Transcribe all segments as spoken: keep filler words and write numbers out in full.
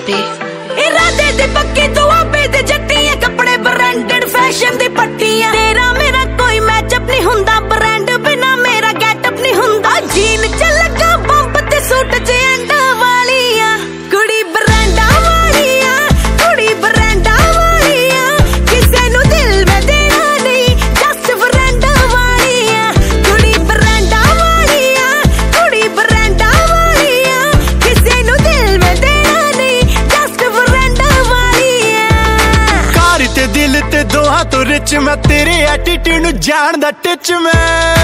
Snappy इरादे दे पक्के दुआबे दे जट्टियां कपड़े ब्रांडेड फैशन दी पट्टियां तेरा मेरा कोई मैचअप नहीं हुंदा ब्रांड बिना मेरा गेटअप नहीं हुंदा जीन च लगा बंप ते सूट च एंड वालियां कुड़ी ब्रांडा वालियां कुड़ी ब्रांडा वालियां किसे नु दिल में देना नहीं जस्ट ब्रांडा वालियां कुड़ी ब्रांडा वालियां कुड़ी ब्रांडा वालियां किसे नु दिल में देना नहीं जस्ट ब्रांडा वालियां कार ते दिल ते दोहां तो रिच मैं तेरे एटीट्यूड नु जानदा टिच मैं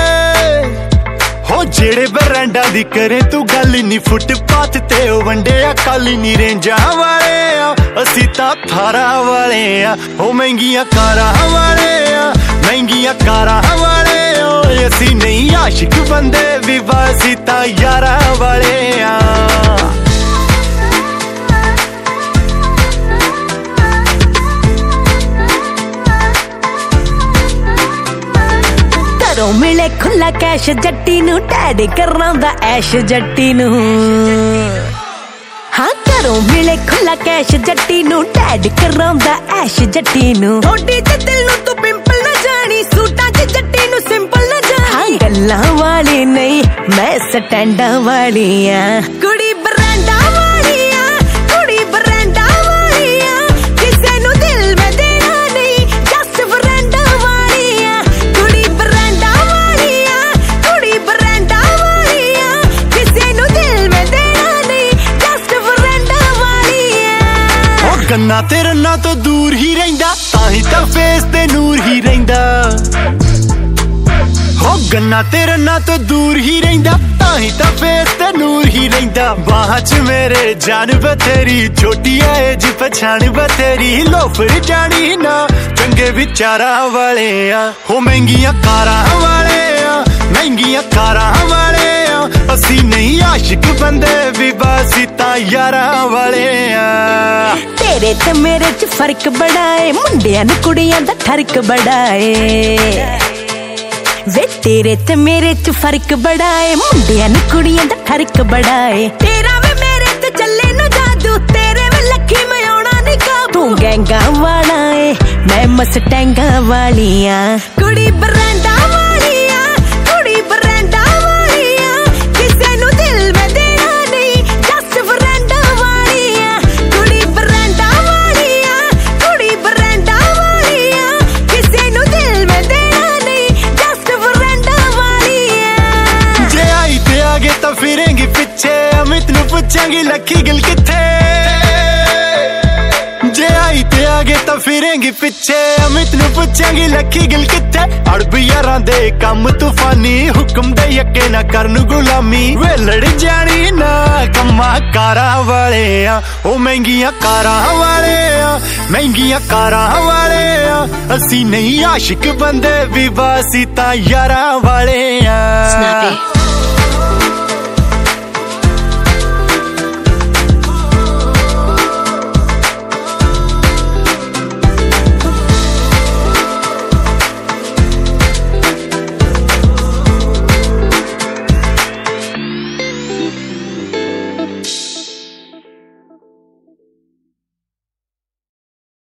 हो जेड़े ब्रांडा दी करे तू गल नी फुटपाथ ते ओ वंडिया काली नी रेंजा वाले आ असी तां थारा वाले आ हो महंगियां कारां वाले आ महंगियां कारां वाले ओ असी नहीं आशिक बंदे भी बस तां यारा वाले आ घरों मिले खुला कैश जट्टी नू टैड करांदा ऐश जट्टी नू हाँ घरों मिले खुला कैश जट्टी नू टैड करांदा ऐश जट्टी नू थोड़ी ते दिल नू तू पिंपल ना जानी सूटां च जट्टी नू सिंपल ना जानी हाँ गल्लां वाली नहीं मैं स्टैंडां वाली आ कुड़ी ब्रांडा वाली आ कुड़ी ब्रांडा वाली आ किसे नू दिल में देना नहीं जस्ट ब्रांडा वाली आ कुड़ी ब्रांडा वाली आ कुड़ी ब्रांडा वाली आ किसे नू दिल में देना नहीं जस्ट ब्रांडा वाली आ ओ गन्ना ते रन्ना तो दूर ही रहिंदा ताही तां फेस ते नूर ही रहिंदा हो गन्ना ते रन्ना तो दूर ही रहिंदा ताही तां फेस ते नूर ही रहिंदा बाहां च मेरे जान बथेरी छोटी एज पछाण बथेरी लोफर जानी ना चंगे विचारा वाले आ हो महंगियां कारां वाले आ महंगियां कारां वाले आ असी नहीं आशिक बंदे भी बस तां यारा वाले आ तेरे ते मेरे च फर्क बड़ा है मुंडियां नू कुड़ियां दा ठरक बड़ा है वे तेरे ते मेरे च फर्क बड़ा है मुंडियां नू कुड़ियां दा फर्क बड़ा है तेरा वे मेरे ते चले नु जादू तेरे वे लखी मैं आउणा नहीं काबू तू गैंगा वाला है मैं मस्टैंगा वाली आ कुड़ी ब्रांडा वाली आ कुड़ी ब्रांडा वाली आ किसे नु दिल में देना नहीं जस्ट ब्रांडा वाली आ कुड़ी ब्रांडा वाली आ कुड़ी ब्रांडा वाली आ किसे नु दिल में देना नहीं जस्ट ब्रांडा वाली आ जे आई ते आगे तो फिरेंगी पीछे अमित नु पूछेंगी लखी गिल किथे जे आई ते आगे तो फिरेंगी पीछे अमित नु पूछेंगी लखी गिल किथे अड़ब यारां दे कम तूफानी हुक्म दे यके ना करन गुलामी वे लड़ जानी ना कम्मा कारां वाले आ ओ महंगियां कारां वाले आ महंगियां कारां वाले आ असी नहीं आशिक बंदे भी बस तां यारा वाले आ Snappy